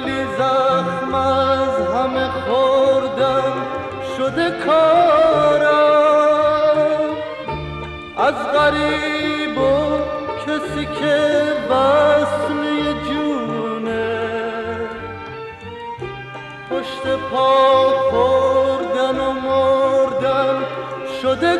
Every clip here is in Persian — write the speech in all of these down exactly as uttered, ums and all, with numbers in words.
ولی زخم از همه خوردم شده کارم، از غریب و کسی که وصل جونه، پشت پا خوردن و مردن شده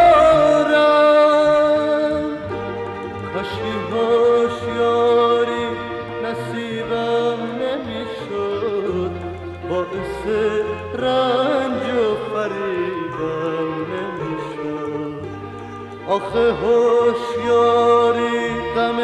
کارم. کاشکی هوشیاری نصیبم نمیشد، باعث رنج و فریبم نمیشد. آخه هوشیاری غم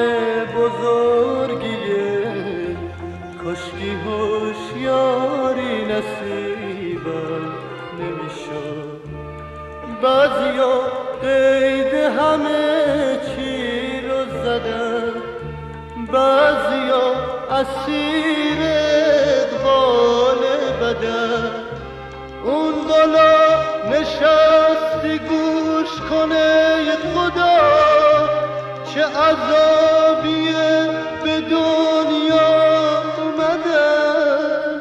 بزرگیه، کاشکی هوشیاری نصیبم نمیشد. بعضیا قید همه چی رو زدن، بعضیا اسیر اقبال بدن. اون بالا نشستی گوش کنه خدا چه عذابیه به دنیا اومدن.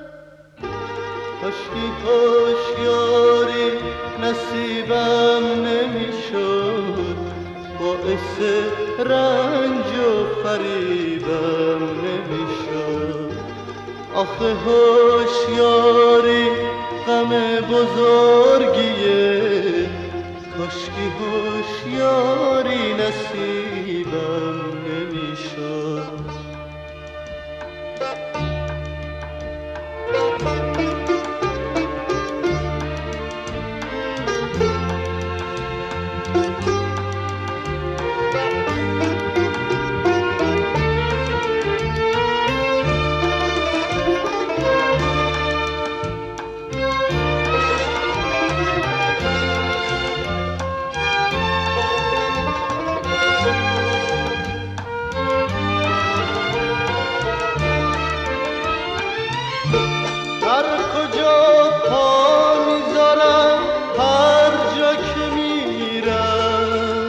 کاشکی هوشیاری نصیبم نمیشد، باعث رنج و فریبم نمیشد. آخه هوشیاری غم بزرگیه، کاشکی هوشیاری نصیبم نمیشد. هر کجا پا میذارم، هر جا که میرم،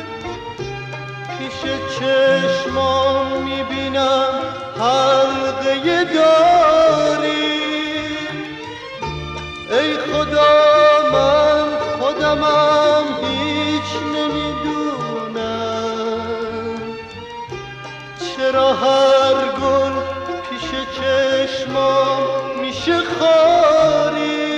پیش چشمام میبینم حلقه داری. ای خدا من خودمم هیچ نمیدونم، چرا هر گل پیش چشمام میشه خاری.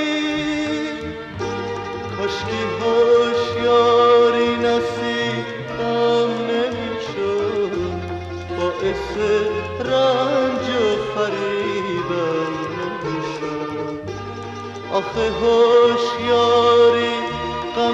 کاشکی هوشیاری نصیبم نمیشد، باعث رنج و فریبم نمیشد. آخه هوشیاری غم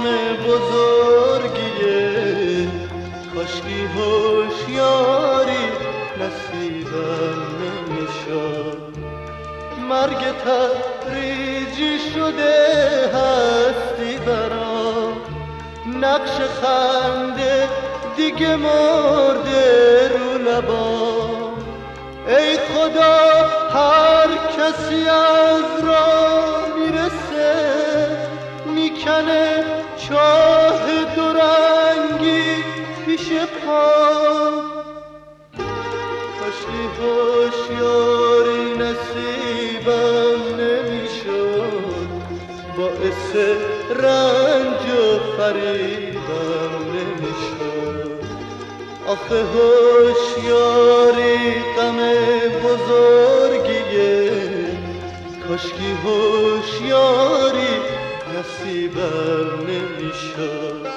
بزرگیه، کاشکی هوشیاری نصیبم نمیشد. مرگ تدریجی شده هستی برام، نقش خنده دیگه مرده رو لبام. ای خدا هر کسی از راه میرسه میکنه چاه دورنگی پیش پام. کاشکی هوشیاری نصیبم نمیشد، باعث رنج و فریبم نمیشد. آخه هوشیاری غم بزرگیه، کاشکی هوشیاری نصیبم نمیشد.